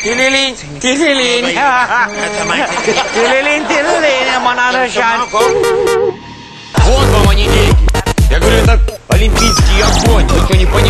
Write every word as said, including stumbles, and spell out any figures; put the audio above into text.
Тилилинь, тилилинь. Тилилинь, тилилинь, монаршан. Вот вам они деньги. Я говорю, это олимпийский огонь. Вы что, не понимаете?